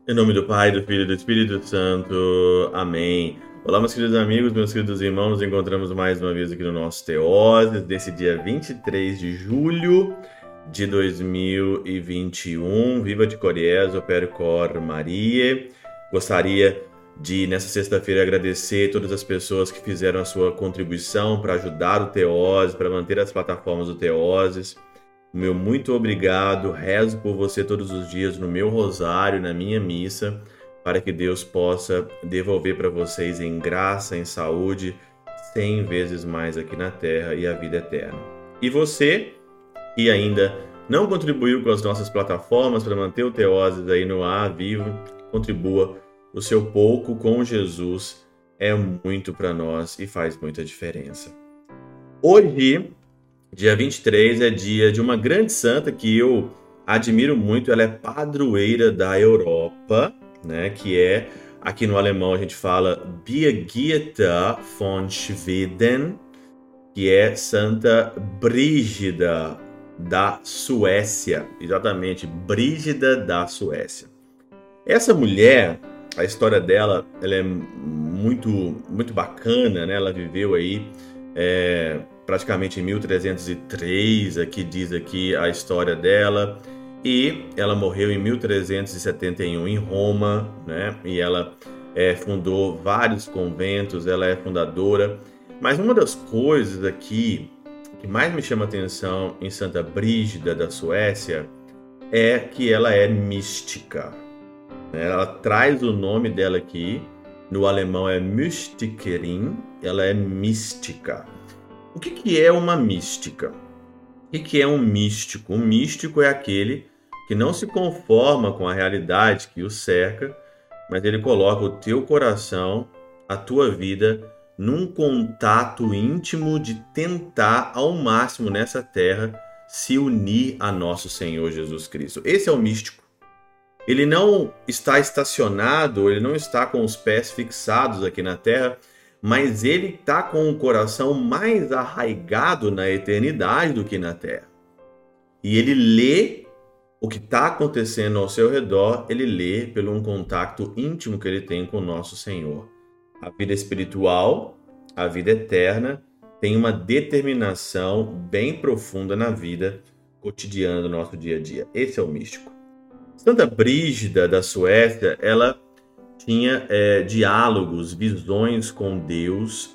Em nome do Pai, do Filho e do Espírito Santo. Amém. Olá, meus queridos amigos, meus queridos irmãos. Nos encontramos mais uma vez aqui no nosso Teoses, desse dia 23 de julho de 2021. Viva de Coriés, Opere Cor Maria. Gostaria de, nessa sexta-feira, agradecer todas as pessoas que fizeram a sua contribuição para ajudar o Teoses, para manter as plataformas do Teoses. Meu muito obrigado, rezo por você todos os dias no meu rosário, na minha missa, para que Deus possa devolver para vocês em graça, em saúde, 100 vezes mais aqui na Terra e a vida eterna. E você, que ainda não contribuiu com as nossas plataformas para manter o Teoses aí no ar, vivo, contribua. O seu pouco com Jesus é muito para nós e faz muita diferença. Hoje, dia 23 é dia de uma grande santa que eu admiro muito. Ela é padroeira da Europa, né? Que é, aqui no alemão a gente fala Birgitta von Schweden, que é Santa Brígida da Suécia. Exatamente, Brígida da Suécia. Essa mulher, a história dela, ela é muito bacana, né? Ela viveu aí praticamente em 1303, aqui diz aqui a história dela, e ela morreu em 1371 em Roma, né? E ela fundou vários conventos, ela é fundadora. Mas uma das coisas aqui que mais me chama a atenção em Santa Brígida da Suécia é que ela é mística. Ela traz o nome dela aqui, no alemão é Mystikerin, ela é mística. O que é uma mística? O que é um místico? Um místico é aquele que não se conforma com a realidade que o cerca, mas ele coloca o teu coração, a tua vida, num contato íntimo de tentar ao máximo nessa terra se unir a nosso Senhor Jesus Cristo. Esse é o místico. Ele não está estacionado, ele não está com os pés fixados aqui na terra, mas ele está com o coração mais arraigado na eternidade do que na terra. E ele lê o que está acontecendo ao seu redor, ele lê pelo um contato íntimo que ele tem com o nosso Senhor. A vida espiritual, a vida eterna, tem uma determinação bem profunda na vida cotidiana do nosso dia a dia. Esse é o místico. Santa Brígida da Suécia, ela tinha diálogos, visões com Deus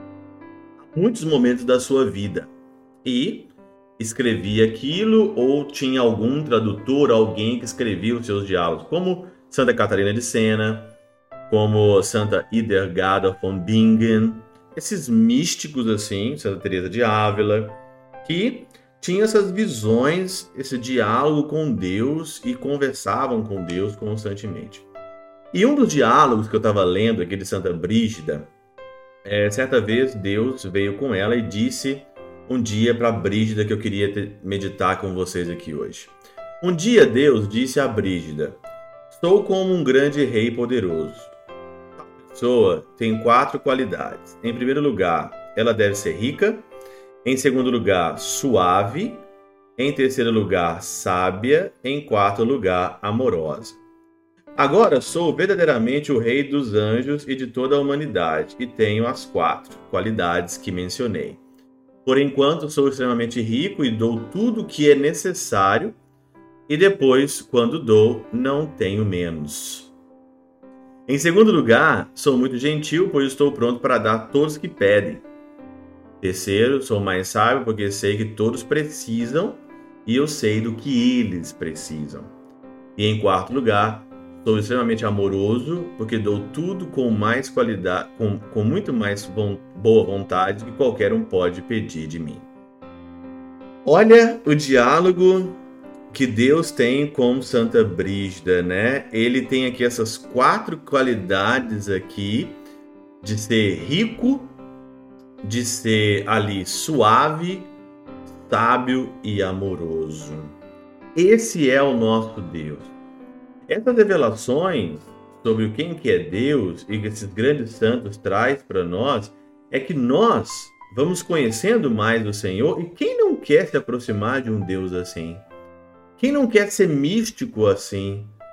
em muitos momentos da sua vida. E escrevia aquilo, ou tinha algum tradutor, alguém que escrevia os seus diálogos, como Santa Catarina de Sena, como Santa Hildegard von Bingen, esses místicos assim, Santa Teresa de Ávila, que tinham essas visões, esse diálogo com Deus e conversavam com Deus constantemente. E um dos diálogos que eu estava lendo aqui de Santa Brígida, certa vez Deus veio com ela e disse um dia para Brígida que eu queria meditar com vocês aqui hoje. Um dia Deus disse a Brígida: sou como um grande rei poderoso. A pessoa tem 4 qualidades. Em primeiro lugar, ela deve ser rica. Em segundo lugar, suave. Em terceiro lugar, sábia. Em quarto lugar, amorosa. Agora sou verdadeiramente o rei dos anjos e de toda a humanidade, e tenho as 4 qualidades que mencionei. Por enquanto sou extremamente rico e dou tudo o que é necessário, e depois, quando dou, não tenho menos. Em segundo lugar, sou muito gentil, pois estou pronto para dar a todos que pedem. Terceiro, sou mais sábio, porque sei que todos precisam, e eu sei do que eles precisam. E em quarto lugar, sou extremamente amoroso, porque dou tudo com mais qualidade, com muito mais boa vontade que qualquer um pode pedir de mim. Olha o diálogo que Deus tem com Santa Brígida, né? Ele tem aqui essas 4 qualidades aqui, de ser rico, de ser ali suave, sábio e amoroso. Esse é o nosso Deus. Essas revelações sobre quem que é Deus e que esses grandes santos traz para nós é que nós vamos conhecendo mais do Senhor. E quem não quer se aproximar de um Deus assim? Quem não quer ser místico assim?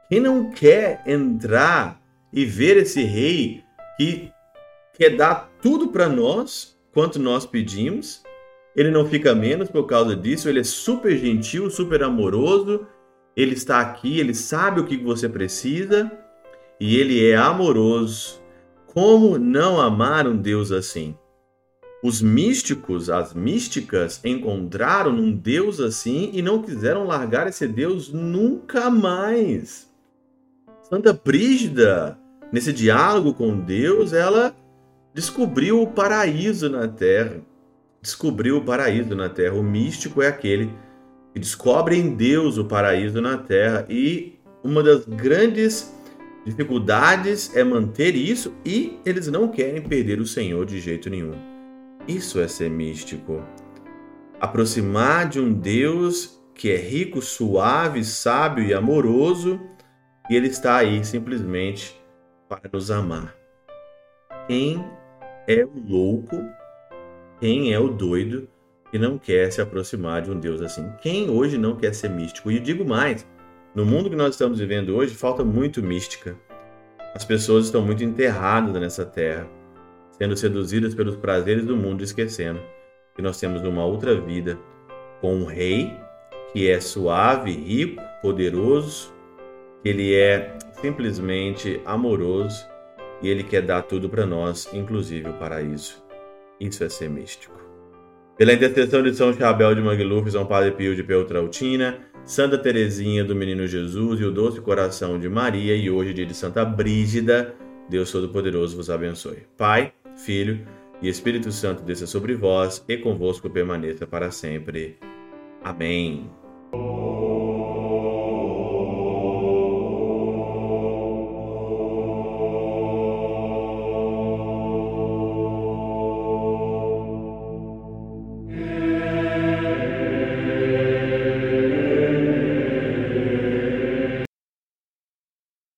Quem não quer entrar e ver esse rei que quer dar tudo para nós, quanto nós pedimos? Ele não fica menos por causa disso, ele é super gentil, super amoroso, ele está aqui, ele sabe o que você precisa e ele é amoroso. Como não amar um Deus assim? Os místicos, as místicas, encontraram um Deus assim e não quiseram largar esse Deus nunca mais. Santa Brígida, nesse diálogo com Deus, ela descobriu o paraíso na Terra. Descobriu o paraíso na Terra. O místico é aquele que descobre em Deus o paraíso na Terra. E uma das grandes dificuldades é manter isso e eles não querem perder o Senhor de jeito nenhum. Isso é ser místico. Aproximar de um Deus que é rico, suave, sábio e amoroso, e ele está aí simplesmente para nos amar. Quem é o louco? Quem é o doido que não quer se aproximar de um Deus assim? Quem hoje não quer ser místico? E eu digo mais, no mundo que nós estamos vivendo hoje, falta muito mística. As pessoas estão muito enterradas nessa terra, sendo seduzidas pelos prazeres do mundo, esquecendo que nós temos uma outra vida com um rei que é suave, rico, poderoso, que ele é simplesmente amoroso e ele quer dar tudo para nós, inclusive o paraíso. Isso é ser místico. Pela intercessão de São Chabel de Mangluf, São Padre Pio de Peltrautina, Santa Teresinha do Menino Jesus e o Doce Coração de Maria, e hoje dia de Santa Brígida, Deus Todo-Poderoso vos abençoe. Pai, Filho e Espírito Santo desça sobre vós e convosco permaneça para sempre. Amém.